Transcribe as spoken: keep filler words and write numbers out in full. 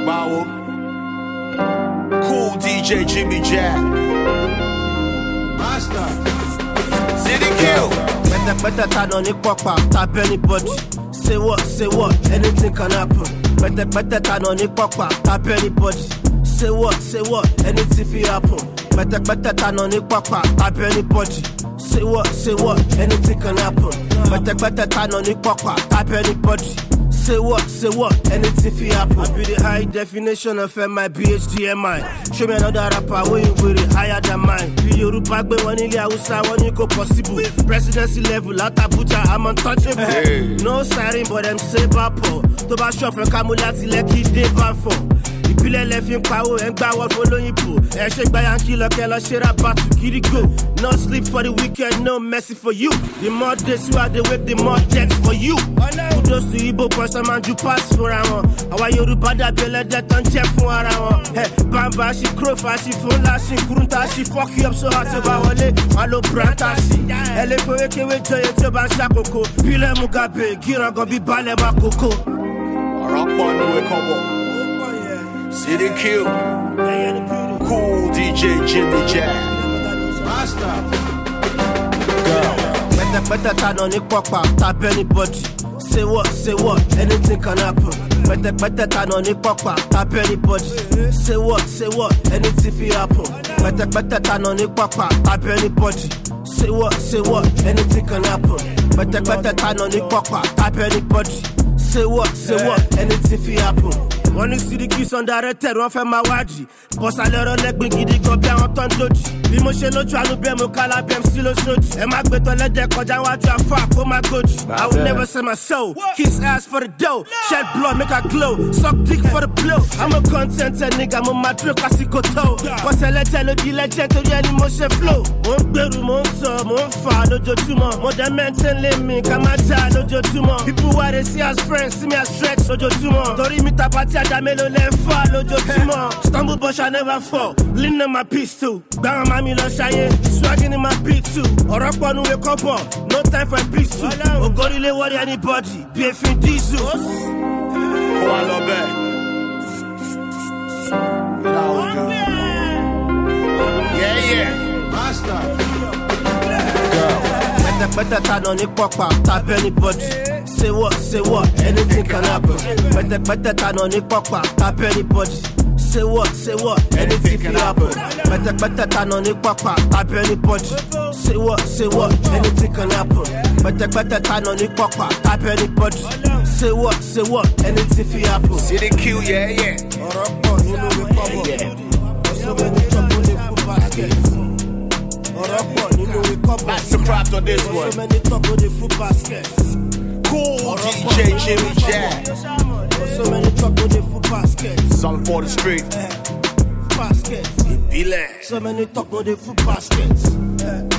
Bow. Cool D J Jimmy Jack. Master. City Kill. Better, better, turn on it, pop out, tap anybody. Say what, say what, anything can happen. Better, better, turn on it, pop out, tap anybody. Say what, say what, anything fi happen. Better, better, turn on it, pop out, tap anybody. Say what, say what, anything can happen. Better, better, turn on it, pop out, tap anybody. Say what, say what, anything fi happen. I be the high definition of M I, B H D M I. Show me another rapper where you with it higher than mine. Be Yoruba, be one in the Hausa, one you go possible. Presidency level, out Abuja, I'm untouchable. Hey. No siren, but them say bapo. To ba shop and kamulati leki dey bad for. Ìpìlẹ̀ lẹ́fín pawó ẹ̀ ń gbá wọ́n fọlọ́yìnbó. Ẹ ṣe gba yankí lọ́kẹ́ lọ ṣe ra bàtú kiri go. No sleep for the weekend, no mercy for you. The more days you are the wake, the more death for you. Kudos to Igbo person man ju pass fúnra wọn. Àwa Yorùbá dàbí ẹlẹ́dẹ̀ tán jẹ́ fún ara wọn. Bàbá ṣe kúròfà ṣe fún ńlá ṣe kúrúntà ṣe fuck you up so hard tó bá wọlé. Wọ́n lo branta sí. Ẹ lè fowó kéwé jọyè tí ó bá ń ṣàkókò. Bílẹ̀ Mugabe, gírangan bí balẹ̀ máa kókó. Ọ̀rọ̀ pọ̀ ní wẹ́kọ̀ bọ̀. City Kill. Cool D J Jimmy Jack. Master. Girl. Better, better, turn on it, pop out, tap anybody. Say what, say what, anything can happen. Better, better, turn on it, pop out, tap anybody. Say what, say what, anything fi happen. Better, better, turn on it, pop out, tap anybody. Say what, say what, anything can happen. Better, better, turn on it, pop out, tap anybody. Say what, say what, anything fi happen. Wọ́n ní Sidiki undirected, wọ́n fẹ́ máa wádìí. Bọ́sà lọ́rọ̀ lẹ́gbìn gidi gan bí àwọn tó ń dojì. Bí mo ṣe lójú àánú bẹ́ẹ̀ mo kálá bẹ́ẹ̀ sí lóṣooṣù. Ẹ má gbé tọ́lẹ́dẹ̀ kọjá wájú àfà kó má gòjì. I will never sell my soul. Kiss ass for the dough. Shed blood, make her glow. Suck dick for the blow. I'm a contented nigga, mo máa dúró kásìkò tó. Bọ́sẹ̀ lẹ́jẹ̀ ló di lẹ́jẹ̀ torí ẹni mo ṣe flow. Mo ń gbèrú, mo ń sọ, mo ń fà lójoojúmọ́. Mo dẹ̀ maintain lé mi ká má já lójoojúmọ́. People why they see as friends, see me as threats lójoojúmọ́. Torí mi tàpátí Jamelo left fall, lójoojúmọ́. Stumble but I never fall. Lean on my pistol. Gbàrán mami lọ ṣayé. Swagging in my beat too. Ọ̀rọ̀ pọ̀ nu wé kọ́pọ̀. No time for peace too. Ogorile worry anybody. Bí efin diesel. Kó wa lọ bẹ́ẹ̀. Yeah, yeah. Master. Girl. Better, better, turn on it, pop out, tap anybody. Say what, say what, anything can happen. Better, better, turn on it, pop out, tap anybody. Say what, say what, anything can happen. Better, better, turn on it, pop out, tap anybody. Say what, say what, anything can happen. Better, better, turn on it, pop out, tap anybody. Say what, say what, anything can happen. City Kill, yeah, yeah. That's the prop on this one. Cool D J Jimmy Jack. So many talk with the foot baskets. All for the street. Baskets. Be like. So many talk with the foot baskets.